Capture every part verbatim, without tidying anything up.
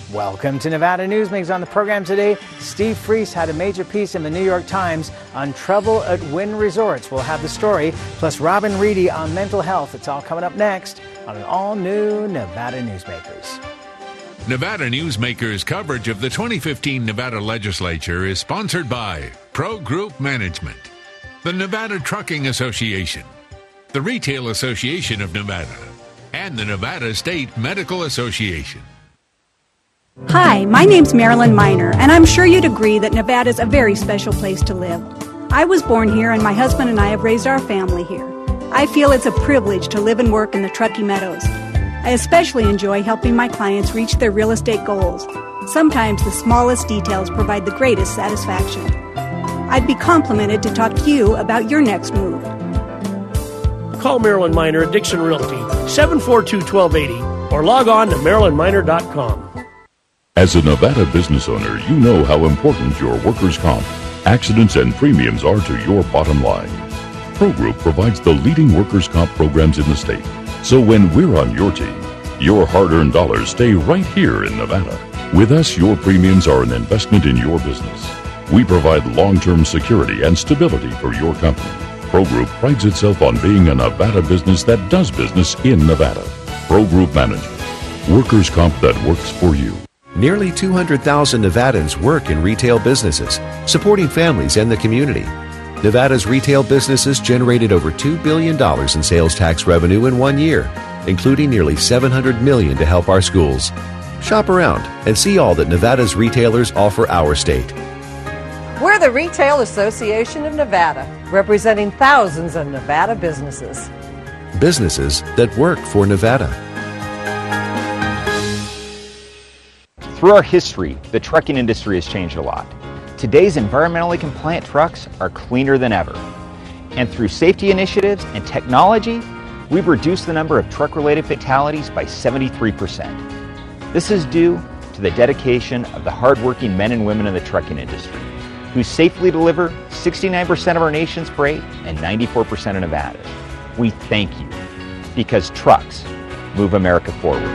Welcome to Nevada Newsmakers. On the program today, Steve Freese had a major piece in the New York Times on trouble at Wynn Resorts. We'll have the story, plus Robin Reedy on mental health. It's all coming up next on an all-new Nevada Newsmakers. Nevada Newsmakers coverage of the twenty fifteen Nevada Legislature is sponsored by Pro Group Management, the Nevada Trucking Association, the Retail Association of Nevada, and the Nevada State Medical Association. Hi, my name's Marilyn Miner, and I'm sure you'd agree that Nevada's a very special place to live. I was born here, and my husband and I have raised our family here. I feel it's a privilege to live and work in the Truckee Meadows. I especially enjoy helping my clients reach their real estate goals. Sometimes the smallest details provide the greatest satisfaction. I'd be complimented to talk to you about your next move. Call Marilyn Miner at Dixon Realty, seven four two, one two eight zero, or log on to marilyn miner dot com. As a Nevada business owner, you know how important your workers' comp, accidents, and premiums are to your bottom line. ProGroup provides the leading workers' comp programs in the state. So when we're on your team, your hard-earned dollars stay right here in Nevada. With us, your premiums are an investment in your business. We provide long-term security and stability for your company. ProGroup prides itself on being a Nevada business that does business in Nevada. ProGroup Management. Workers' comp that works for you. Nearly two hundred thousand Nevadans work in retail businesses, supporting families and the community. Nevada's retail businesses generated over two billion dollars in sales tax revenue in one year, including nearly seven hundred million dollars to help our schools. Shop around and see all that Nevada's retailers offer our state. We're the Retail Association of Nevada, representing thousands of Nevada businesses. Businesses that work for Nevada. Through our history, the trucking industry has changed a lot. Today's environmentally compliant trucks are cleaner than ever. And through safety initiatives and technology, we've reduced the number of truck-related fatalities by seventy-three percent. This is due to the dedication of the hardworking men and women in the trucking industry, who safely deliver sixty-nine percent of our nation's freight and ninety-four percent of Nevada's. We thank you, because trucks move America forward.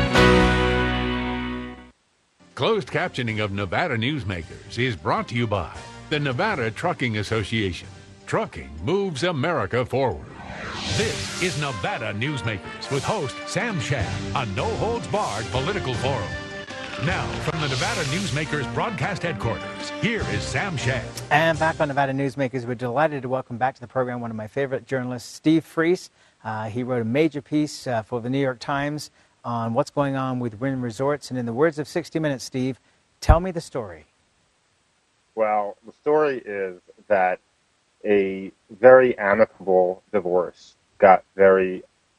Closed captioning of Nevada Newsmakers is brought to you by the Nevada Trucking Association. Trucking moves America forward. This is Nevada Newsmakers with host Sam Shad, a no-holds-barred political forum. Now, from the Nevada Newsmakers broadcast headquarters, here is Sam Shad. And back on Nevada Newsmakers, we're delighted to welcome back to the program one of my favorite journalists, Steve Freese. Uh, he wrote a major piece uh, for the New York Times on what's going on with Wynn Resorts. And in the words of sixty minutes, Steve, tell me the story. Well, the story is that a very amicable divorce got very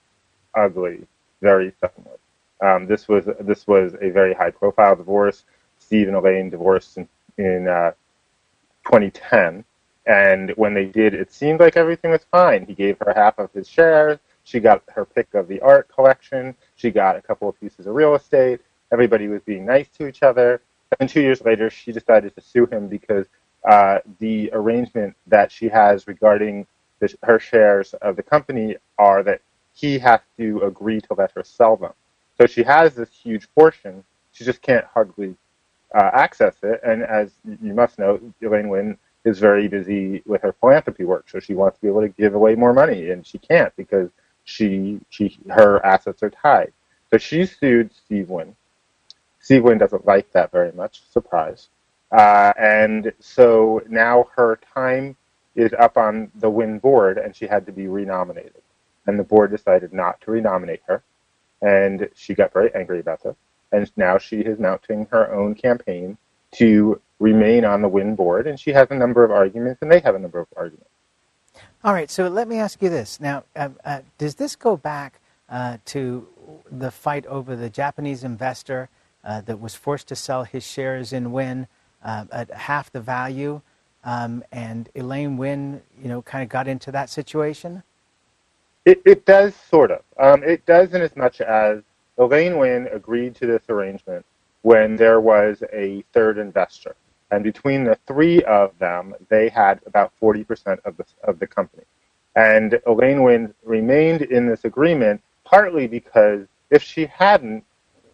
ugly very suddenly. Um, this was this was a very high-profile divorce. Steve and Elaine divorced in, in uh, twenty ten, and when they did, it seemed like everything was fine. He gave her half of his shares. She got her pick of the art collection. She got a couple of pieces of real estate. Everybody was being nice to each other. And two years later, she decided to sue him because uh, the arrangement that she has regarding the, her shares of the company are that he has to agree to let her sell them. So she has this huge portion. She just can't hardly uh, access it. And as you must know, Elaine Wynn is very busy with her philanthropy work. So she wants to be able to give away more money, and she can't because She, she, her assets are tied. So she sued Steve Wynn. Steve Wynn doesn't like that very much, surprise. Uh, and so now her time is up on the Wynn board, and she had to be renominated. And the board decided not to renominate her, and she got very angry about this. And now she is mounting her own campaign to remain on the Wynn board, and she has a number of arguments, and they have a number of arguments. All right, so let me ask you this. Now, uh, uh, does this go back uh, to the fight over the Japanese investor uh, that was forced to sell his shares in Wynn uh, at half the value, um, and Elaine Wynn, you know, kind of got into that situation? It, it does, sort of. Um, it does in as much as Elaine Wynn agreed to this arrangement when there was a third investor. And between the three of them, they had about forty percent of the, of the company. And Elaine Wynn remained in this agreement partly because if she hadn't,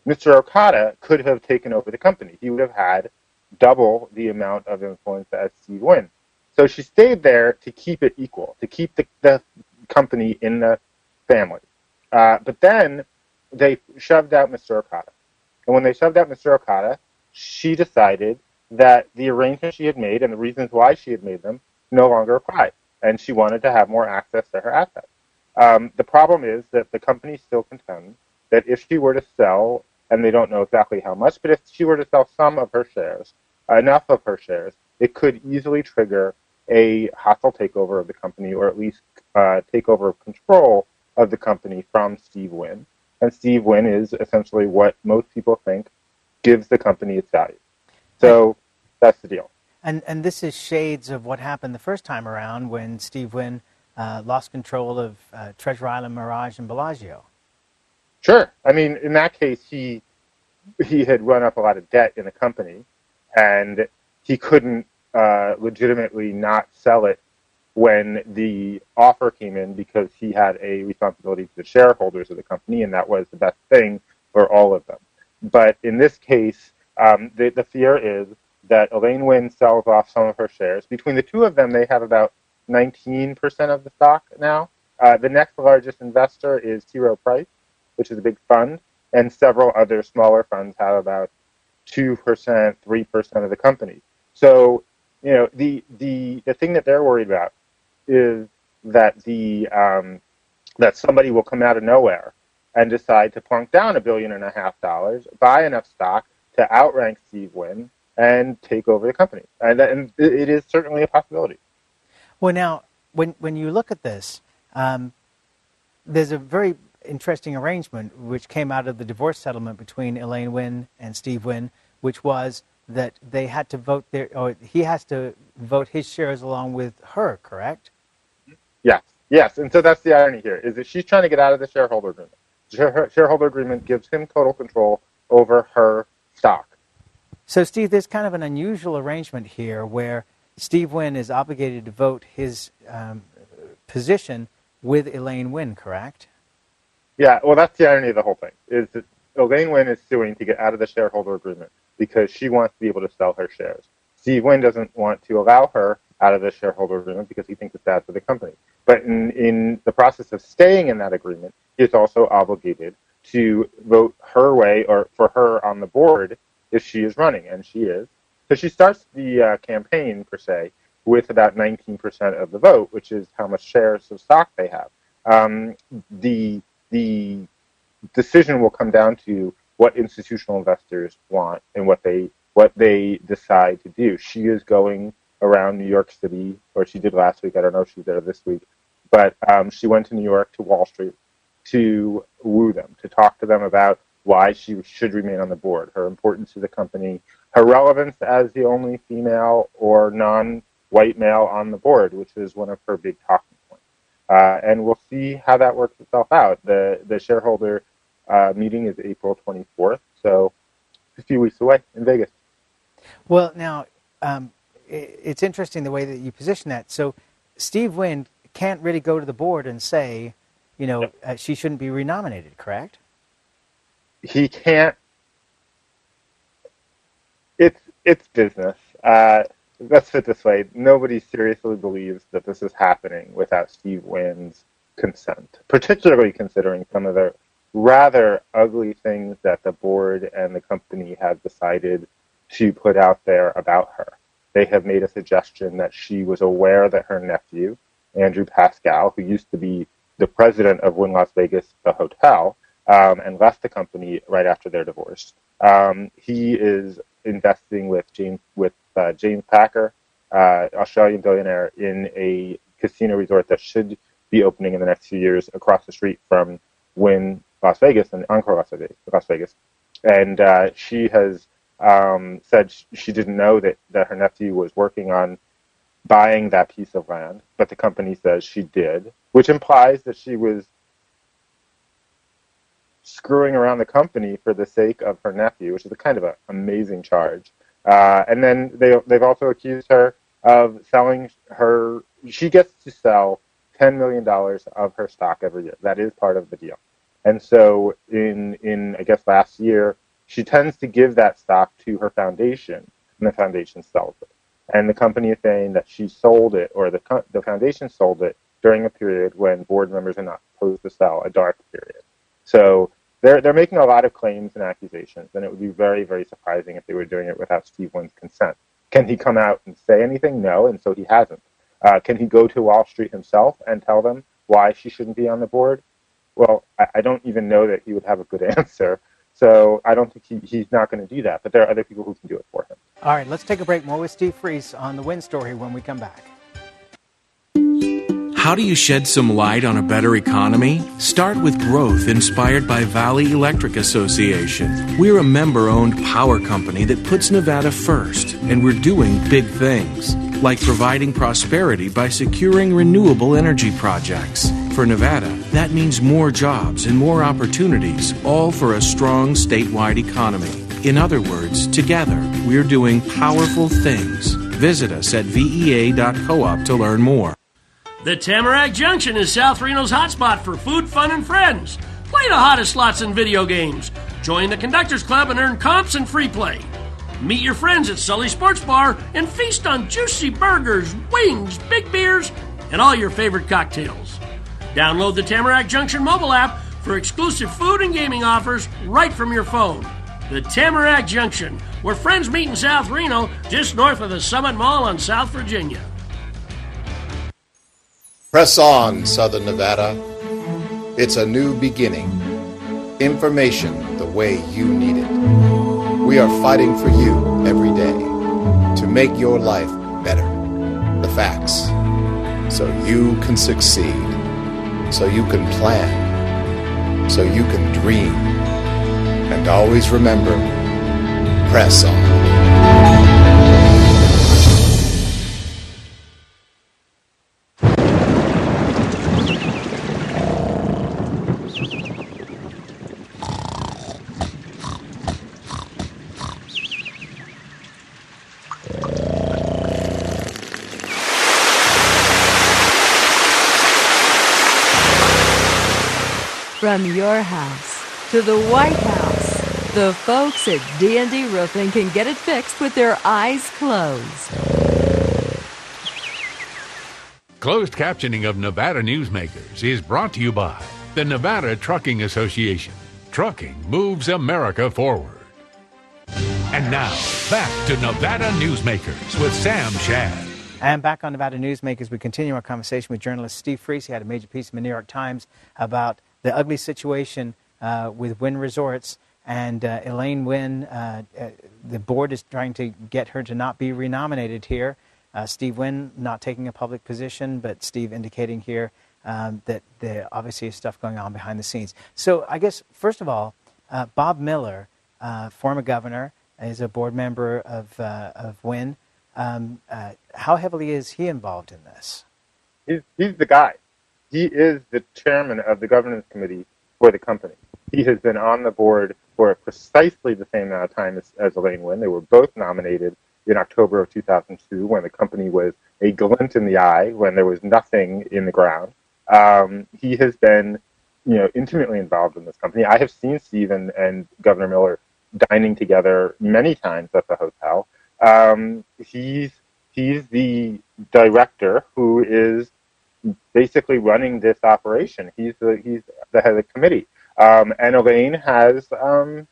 Mister Okada could have taken over the company. He would have had double the amount of influence as Steve Wynn. So she stayed there to keep it equal, to keep the, the company in the family. Uh, but then they shoved out Mister Okada. And when they shoved out Mister Okada, she decided that the arrangements she had made and the reasons why she had made them no longer applied. And she wanted to have more access to her assets. Um, the problem is that the company still contends that if she were to sell, and they don't know exactly how much, but if she were to sell some of her shares, enough of her shares, it could easily trigger a hostile takeover of the company, or at least uh, takeover of control of the company from Steve Wynn. And Steve Wynn is essentially what most people think gives the company its value. So that's the deal. And and this is shades of what happened the first time around when Steve Wynn uh, lost control of uh, Treasure Island, Mirage, and Bellagio. Sure. I mean, in that case, he he had run up a lot of debt in the company, and he couldn't uh, legitimately not sell it when the offer came in because he had a responsibility to the shareholders of the company, and that was the best thing for all of them. But in this case, um, the, the fear is that Elaine Wynn sells off some of her shares. Between the two of them, they have about nineteen percent of the stock now. Uh, the next largest investor is T. Rowe Price, which is a big fund, and several other smaller funds have about two percent, three percent of the company. So, you know, the, the, the thing that they're worried about is that the um, that somebody will come out of nowhere and decide to plunk down a billion and a half dollars, buy enough stock to outrank Steve Wynn, and take over the company. And, and it is certainly a possibility. Well, now, when when you look at this, um, there's a very interesting arrangement which came out of the divorce settlement between Elaine Wynn and Steve Wynn, which was that they had to vote their, or he has to vote his shares along with her, correct? Yes, yes. And so that's the irony here, is that she's trying to get out of the shareholder agreement. The shareholder agreement gives him total control over her stock. So, Steve, there's kind of an unusual arrangement here where Steve Wynn is obligated to vote his um, position with Elaine Wynn, correct? Yeah, well, that's the irony of the whole thing, is that Elaine Wynn is suing to get out of the shareholder agreement because she wants to be able to sell her shares. Steve Wynn doesn't want to allow her out of the shareholder agreement because he thinks it's bad for the company. But in, in the process of staying in that agreement, he is also obligated to vote her way or for her on the board if she is running, and she is. So she starts the uh, campaign, per se, with about nineteen percent of the vote, which is how much shares of stock they have. Um, the the decision will come down to what institutional investors want and what they what they decide to do. She is going around New York City, or she did last week. I don't know if she's there this week, but um, she went to New York, to Wall Street, to woo them, to talk to them about why she should remain on the board, her importance to the company, her relevance as the only female or non-white male on the board, which is one of her big talking points. Uh, and we'll see how that works itself out. The the shareholder uh, meeting is April twenty-fourth, so a few weeks away in Vegas. Well, now, um, it's interesting the way that you position that. So Steve Wynn can't really go to the board and say, you know, yep. uh, she shouldn't be renominated, correct? He can't. It's it's business. Uh, let's put it this way: nobody seriously believes that this is happening without Steve Wynn's consent, particularly considering some of the rather ugly things that the board and the company have decided to put out there about her. They have made a suggestion that she was aware that her nephew, Andrew Pascal, who used to be the president of Wynn Las Vegas, the hotel, um, and left the company right after their divorce. Um, he is investing with James with uh, James Packer, uh, Australian billionaire, in a casino resort that should be opening in the next few years across the street from Wynn Las Vegas and Encore Las Vegas. Las Vegas. And uh, she has um, said she didn't know that, that her nephew was working on buying that piece of land, but the company says she did, which implies that she was screwing around the company for the sake of her nephew, which is a kind of an amazing charge. Uh, and then they, they've also accused her of selling her, she gets to sell ten million dollars of her stock every year. That is part of the deal. And so in, in I guess, last year, she tends to give that stock to her foundation, and the foundation sells it. And the company is saying that she sold it, or the the foundation sold it, during a period when board members are not supposed to sell, a dark period. So they're they're making a lot of claims and accusations, and it would be very, very surprising if they were doing it without Steve Wynn's consent. Can he come out and say anything? No, and so he hasn't. Uh, can he go to Wall Street himself and tell them why she shouldn't be on the board? Well, I, I don't even know that he would have a good answer. So I don't think he, he's not going to do that, but there are other people who can do it for him. All right, let's take a break. More with Steve Friess on the Wynn story when we come back. How do you shed some light on a better economy? Start with growth inspired by Valley Electric Association. We're a member-owned power company that puts Nevada first, and we're doing big things, like providing prosperity by securing renewable energy projects. For Nevada, that means more jobs and more opportunities, all for a strong statewide economy. In other words, together, we're doing powerful things. Visit us at V E A dot coop to learn more. The Tamarack Junction is South Reno's hotspot for food, fun, and friends. Play the hottest slots and video games. Join the Conductors Club and earn comps and free play. Meet your friends at Sully Sports Bar and feast on juicy burgers, wings, big beers, and all your favorite cocktails. Download the Tamarack Junction mobile app for exclusive food and gaming offers right from your phone. The Tamarack Junction, where friends meet in South Reno, just north of the Summit Mall on South Virginia. Press on, Southern Nevada. It's a new beginning. Information the way you need it. We are fighting for you every day to make your life better. The facts. So you can succeed. So you can plan. So you can dream. And always remember, press on. From your house to the White House, the folks at D and D Roofing can get it fixed with their eyes closed. Closed captioning of Nevada Newsmakers is brought to you by the Nevada Trucking Association. Trucking moves America forward. And now, back to Nevada Newsmakers with Sam Shad. And back on Nevada Newsmakers, we continue our conversation with journalist Steve Friess. He had a major piece in the New York Times about the ugly situation uh, with Wynn Resorts, and uh, Elaine Wynn, uh, uh, the board is trying to get her to not be renominated here. Uh, Steve Wynn not taking a public position, but Steve indicating here um, that there obviously is stuff going on behind the scenes. So I guess, first of all, uh, Bob Miller, uh, former governor, is a board member of, uh, of Wynn. Um, uh, how heavily is he involved in this? He's, he's the guy. He is the chairman of the governance committee for the company. He has been on the board for precisely the same amount of time as, as Elaine Wynn. They were both nominated in October of two thousand two when the company was a glint in the eye, when there was nothing in the ground. Um, he has been, you know, intimately involved in this company. I have seen Steve and, and Governor Miller dining together many times at the hotel. Um, he's he's the director who is basically running this operation. He's the he's the head of the committee, um, and Elaine has um,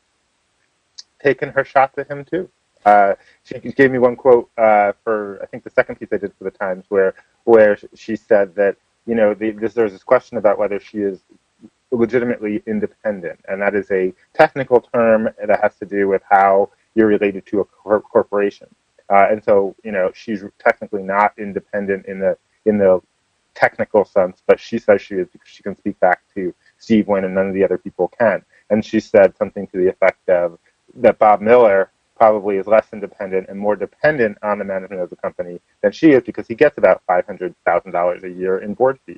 taken her shots at him too. Uh, she gave me one quote uh, for I think the second piece I did for the Times, where where she said that you know the, this, there's this question about whether she is legitimately independent, and that is a technical term that has to do with how you're related to a cor- corporation. Uh, and so you know she's technically not independent in the in the technical sense, but she says she is because she can speak back to Steve Wynn and none of the other people can. And she said something to the effect of that Bob Miller probably is less independent and more dependent on the management of the company than she is because he gets about five hundred thousand dollars a year in board fees.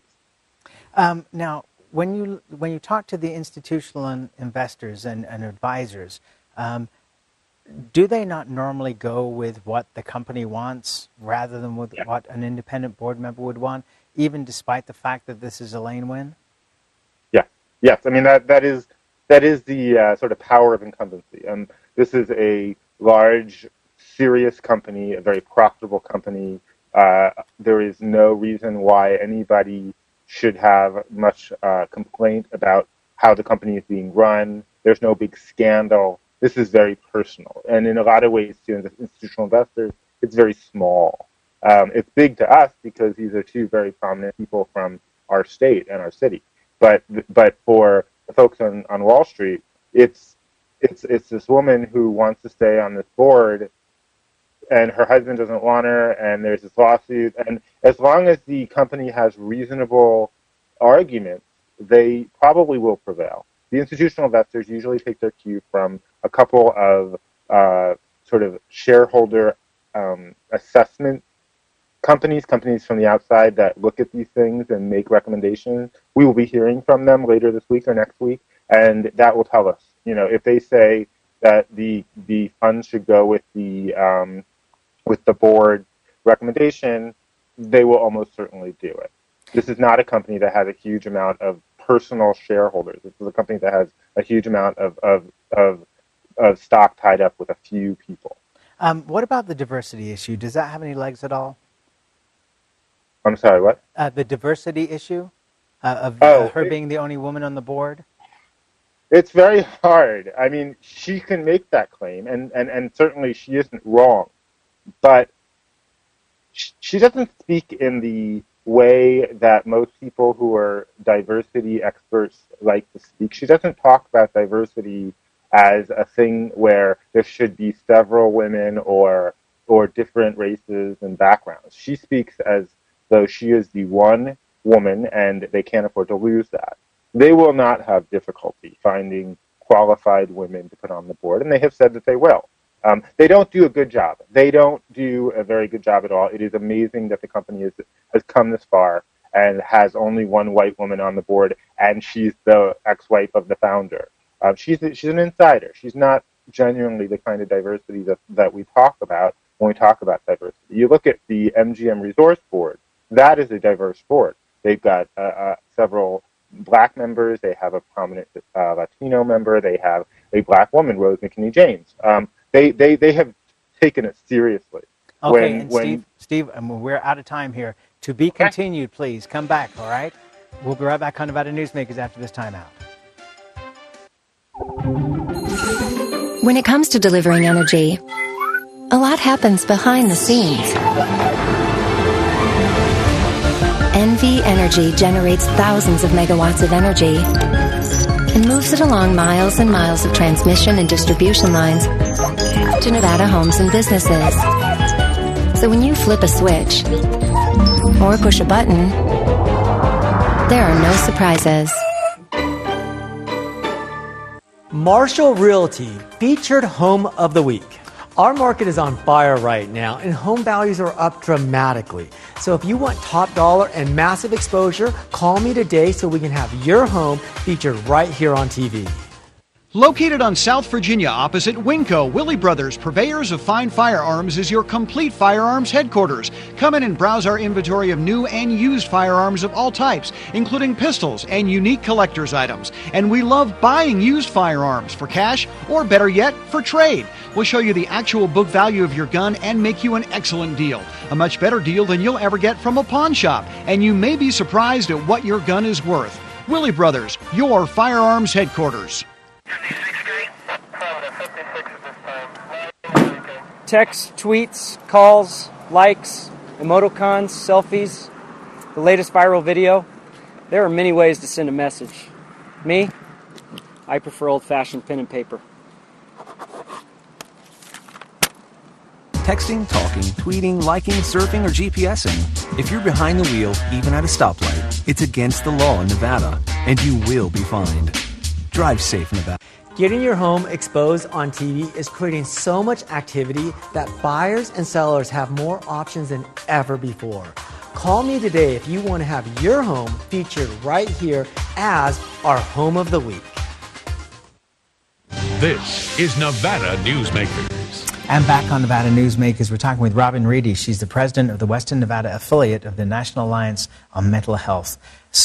Um, now, when you when you talk to the institutional investors and, and advisors, um, do they not normally go with what the company wants rather than with yeah. what an independent board member would want, even despite the fact that this is Elaine Wynn? Yeah, Yes, I mean that that is that is the uh, sort of power of incumbency. Um, this is a large, serious company, a very profitable company. Uh, there is no reason why anybody should have much uh, complaint about how the company is being run. There's no big scandal. This is very personal, and in a lot of ways, to institutional investors, it's very small. Um, it's big to us because these are two very prominent people from our state and our city. But but for the folks on, on Wall Street, it's it's it's this woman who wants to stay on this board, and her husband doesn't want her, and there's this lawsuit. And as long as the company has reasonable arguments, they probably will prevail. The institutional investors usually take their cue from a couple of uh, sort of shareholder um, assessment companies, companies from the outside that look at these things and make recommendations. We will be hearing from them later this week or next week, and that will tell us, you know, if they say that the the funds should go with the um, with the board recommendation, they will almost certainly do it. This is not a company that has a huge amount of personal shareholders. This is a company that has a huge amount of of of, of stock tied up with a few people. Um, what about the diversity issue? Does that have any legs at all? I'm sorry, what? Uh, the diversity issue uh, of oh, uh, her it, being the only woman on the board? It's very hard. I mean, she can make that claim, and, and, and certainly she isn't wrong. But she doesn't speak in the way that most people who are diversity experts like to speak. She doesn't talk about diversity as a thing where there should be several women or or different races and backgrounds. She speaks as though she is the one woman, and they can't afford to lose that. They will not have difficulty finding qualified women to put on the board, and they have said that they will. Um, they don't do a good job. They don't do a very good job at all. It is amazing that the company is, has come this far and has only one white woman on the board, and she's the ex-wife of the founder. Um, she's she's an insider. She's not genuinely the kind of diversity that, that we talk about when we talk about diversity. You look at the M G M Resorts Board. That is a diverse board. They've got uh, uh, several black members. They have a prominent uh, Latino member. They have a black woman, Rose McKinney James. Um, they, they, they have taken it seriously. Okay, when, and when, Steve, Steve, um, we're out of time here. To be continued, please. Come back, all right? We'll be right back on Nevada Newsmakers after this timeout. When it comes to delivering energy, a lot happens behind the scenes. N V Energy generates thousands of megawatts of energy and moves it along miles and miles of transmission and distribution lines to Nevada homes and businesses. So when you flip a switch or push a button, there are no surprises. Marshall Realty featured Home of the Week. Our market is on fire right now, and home values are up dramatically. So if you want top dollar and massive exposure, call me today so we can have your home featured right here on T V. Located on South Virginia opposite Winco, Willie Brothers, purveyors of fine firearms, is your complete firearms headquarters. Come in and browse our inventory of new and used firearms of all types, including pistols and unique collector's items. And we love buying used firearms for cash or, better yet, for trade. We'll show you the actual book value of your gun and make you an excellent deal. A much better deal than you'll ever get from a pawn shop. And you may be surprised at what your gun is worth. Willie Brothers, your firearms headquarters. Texts, tweets, calls, likes, emoticons, selfies, the latest viral video. There are many ways to send a message. Me, I prefer old-fashioned pen and paper. Texting, talking, tweeting, liking, surfing, or GPSing. If you're behind the wheel, even at a stoplight, it's against the law in Nevada, and you will be fined. Drive safe in Nevada. Getting your home exposed on T V is creating so much activity that buyers and sellers have more options than ever before. Call me today if you want to have your home featured right here as our Home of the Week. This is Nevada Newsmakers. And back on Nevada Newsmakers, we're talking with Robin Reedy. She's the president of the Western Nevada affiliate of the National Alliance on Mental Health. So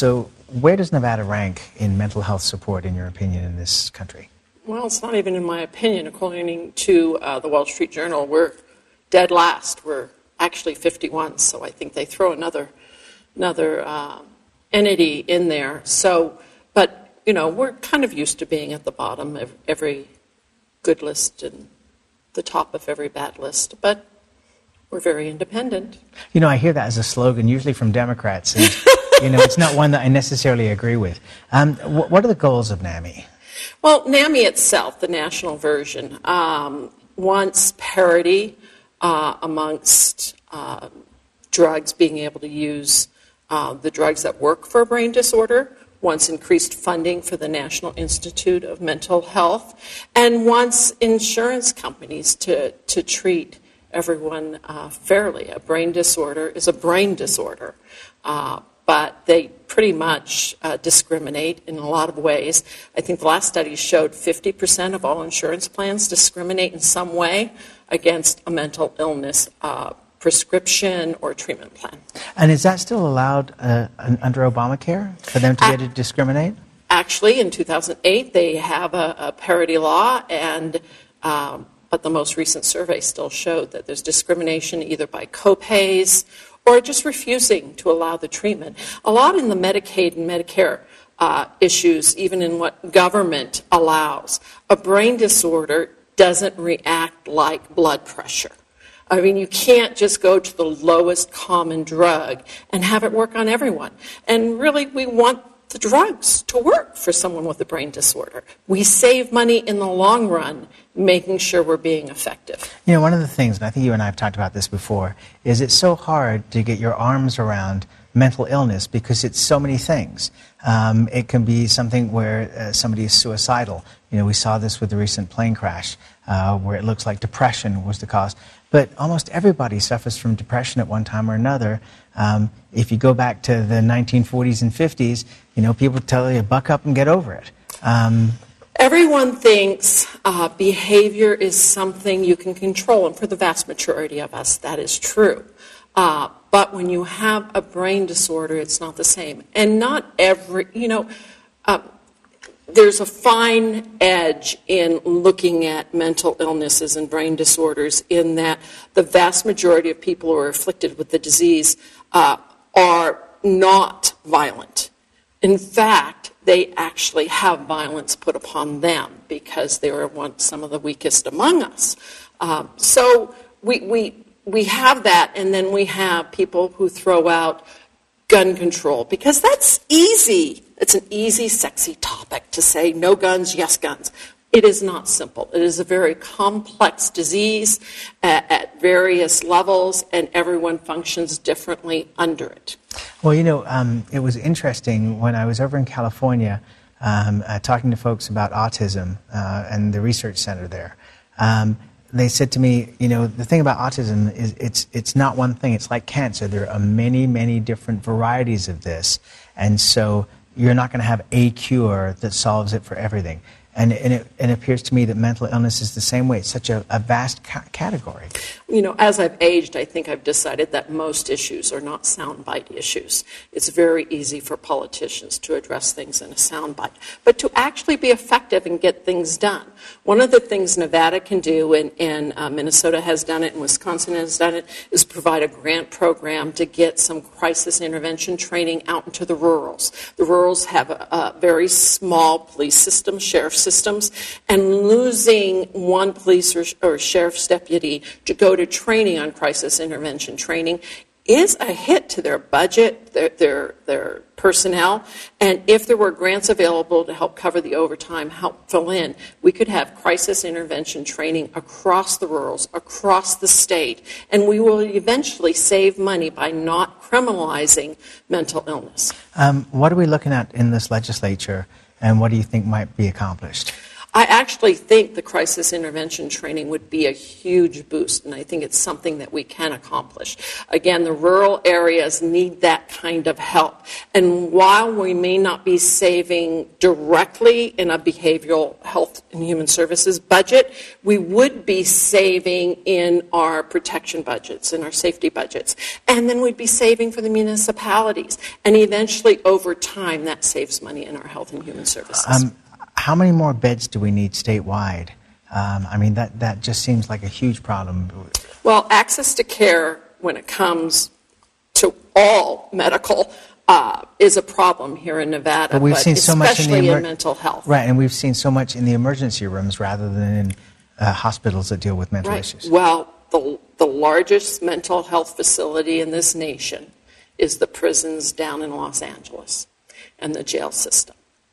where does Nevada rank in mental health support, in your opinion, in this country? Well, it's not even in my opinion. According to uh, the Wall Street Journal, we're dead last. We're actually fifty-one, so I think they throw another another uh, entity in there. So, but, you know, we're kind of used to being at the bottom of every good list and the top of every bad list, but we're very independent. You know, I hear that as a slogan, usually from Democrats, and, you know, it's not one that I necessarily agree with. Um, wh- what are the goals of NAMI? Well, NAMI itself, the national version, um, wants parity uh, amongst uh, drugs, being able to use uh, the drugs that work for a brain disorder, wants increased funding for the National Institute of Mental Health, and wants insurance companies to, to treat everyone uh, fairly. A brain disorder is a brain disorder, uh, but they pretty much uh, discriminate in a lot of ways. I think the last study showed fifty percent of all insurance plans discriminate in some way against a mental illness uh, prescription or treatment plan. And is that still allowed uh, under Obamacare for them to be able to discriminate? Actually, in two thousand eight, they have a, a parity law, and um, but the most recent survey still showed that there's discrimination either by copays or just refusing to allow the treatment. A lot in the Medicaid and Medicare uh, issues, even in what government allows. A brain disorder doesn't react like blood pressure. I mean, you can't just go to the lowest common drug and have it work on everyone. And really, we want the drugs to work for someone with a brain disorder. We save money in the long run making sure we're being effective. You know, one of the things, and I think you and I have talked about this before, is it's so hard to get your arms around mental illness because it's so many things. Um, it can be something where uh, somebody is suicidal. You know, we saw this with the recent plane crash uh, where it looks like depression was the cause. But almost everybody suffers from depression at one time or another. Um, if you go back to the nineteen forties and fifties, you know, people tell you, buck up and get over it. Um, Everyone thinks uh, behavior is something you can control, and for the vast majority of us, that is true. Uh, but when you have a brain disorder, it's not the same. And not every, you know, uh, there's a fine edge in looking at mental illnesses and brain disorders in that the vast majority of people who are afflicted with the disease uh, are not violent. In fact, they actually have violence put upon them because they were one, some of the weakest among us. Um, so we, we, we have that, and then we have people who throw out gun control because that's easy. It's an easy, sexy topic to say no guns, yes guns. It is not simple. It is a very complex disease at, at various levels, and everyone functions differently under it. Well, you know, um, it was interesting when I was over in California um, uh, talking to folks about autism uh, and the research center there. Um, they said to me, you know, the thing about autism is it's it's not one thing. It's like cancer. There are many, many different varieties of this. And so you're not going to have a cure that solves it for everything. And, and, it, and it appears to me that mental illness is the same way. It's such a, a vast ca- category. You know, as I've aged, I think I've decided that most issues are not soundbite issues. It's very easy for politicians to address things in a soundbite. But to actually be effective and get things done. One of the things Nevada can do, and, and uh, Minnesota has done it, and Wisconsin has done it, is provide a grant program to get some crisis intervention training out into the rurals. The rurals have a, a very small police system, sheriff system, systems, and losing one police or, or sheriff's deputy to go to training on crisis intervention training is a hit to their budget, their, their, their personnel, and if there were grants available to help cover the overtime, help fill in, we could have crisis intervention training across the rurals, across the state, and we will eventually save money by not criminalizing mental illness. Um, what are we looking at in this legislature? And what do you think might be accomplished? I actually think the crisis intervention training would be a huge boost, and I think it's something that we can accomplish. Again, the rural areas need that kind of help. And while we may not be saving directly in a behavioral health and human services budget, we would be saving in our protection budgets and our safety budgets. And then we'd be saving for the municipalities. And eventually, over time, that saves money in our health and human services. Um, how many more beds do we need statewide? Um, I mean, that, that just seems like a huge problem. Well, access to care when it comes to all medical uh, is a problem here in Nevada, but we've but seen so much in, the especially emer- in mental health. Right, and we've seen so much in the emergency rooms rather than in uh, hospitals that deal with mental Right. issues. Well, the, the largest mental health facility in this nation is the prisons down in Los Angeles and the jail system.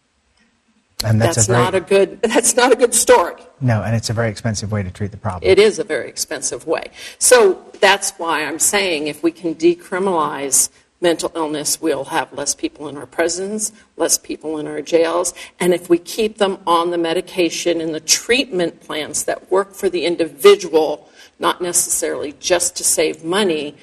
And that's, That's a very, not a good. That's not a good story. No, and it's a very expensive way to treat the problem. It is a very expensive way. So that's why I'm saying if we can decriminalize mental illness, we'll have less people in our prisons, less people in our jails, and if we keep them on the medication and the treatment plans that work for the individual, not necessarily just to save money,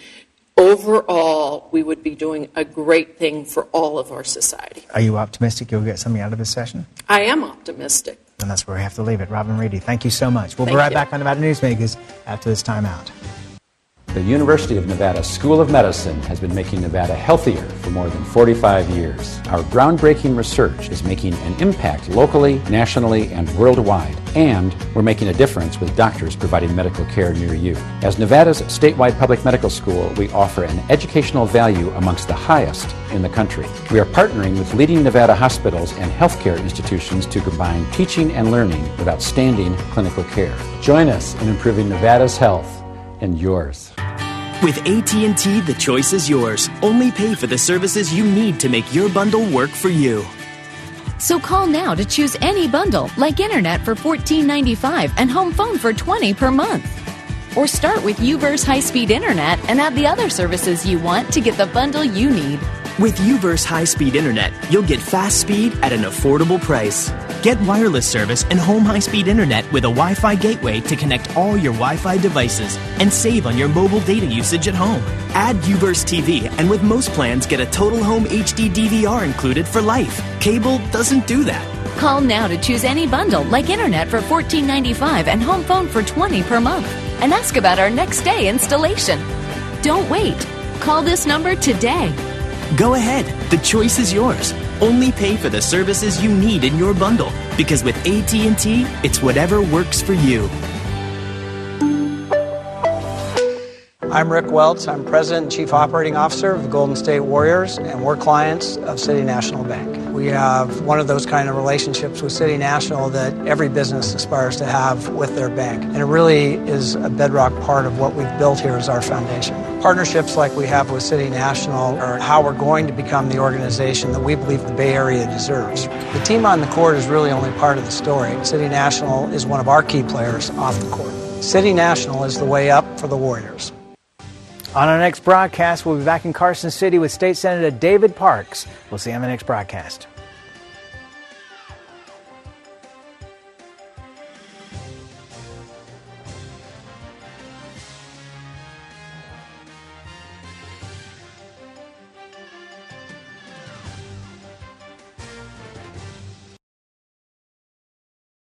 overall, we would be doing a great thing for all of our society. Are you optimistic you'll get something out of this session? I am optimistic. And that's where we have to leave it. Robin Reedy, thank you so much. We'll Thank be right you. back on Nevada Newsmakers after this time out. The University of Nevada School of Medicine has been making Nevada healthier for more than forty-five years. Our groundbreaking research is making an impact locally, nationally, and worldwide. And we're making a difference with doctors providing medical care near you. As Nevada's statewide public medical school, we offer an educational value amongst the highest in the country. We are partnering with leading Nevada hospitals and healthcare institutions to combine teaching and learning with outstanding clinical care. Join us in improving Nevada's health and yours. With A T and T, the choice is yours. Only pay for the services you need to make your bundle work for you. So call now to choose any bundle, like internet for fourteen ninety-five and home phone for twenty per month. Or start with UVerse high-speed internet and add the other services you want to get the bundle you need. With UVerse high-speed internet, you'll get fast speed at an affordable price. Get wireless service and home high-speed internet with a Wi-Fi gateway to connect all your Wi-Fi devices and save on your mobile data usage at home. Add UVerse T V, and with most plans, get a total home H D D V R included for life. Cable doesn't do that. Call now to choose any bundle, like internet for fourteen ninety-five and home phone for twenty per month. And ask about our next day installation. Don't wait. Call this number today. Go ahead. The choice is yours. Only pay for the services you need in your bundle, because with A T and T, it's whatever works for you. I'm Rick Welts. I'm President and Chief Operating Officer of the Golden State Warriors, and we're clients of City National Bank. We have one of those kind of relationships with City National that every business aspires to have with their bank. And it really is a bedrock part of what we've built here as our foundation. Partnerships like we have with City National are how we're going to become the organization that we believe the Bay Area deserves. The team on the court is really only part of the story. City National is one of our key players off the court. City National is the way up for the Warriors. On our next broadcast, we'll be back in Carson City with State Senator David Parks. We'll see you on the next broadcast.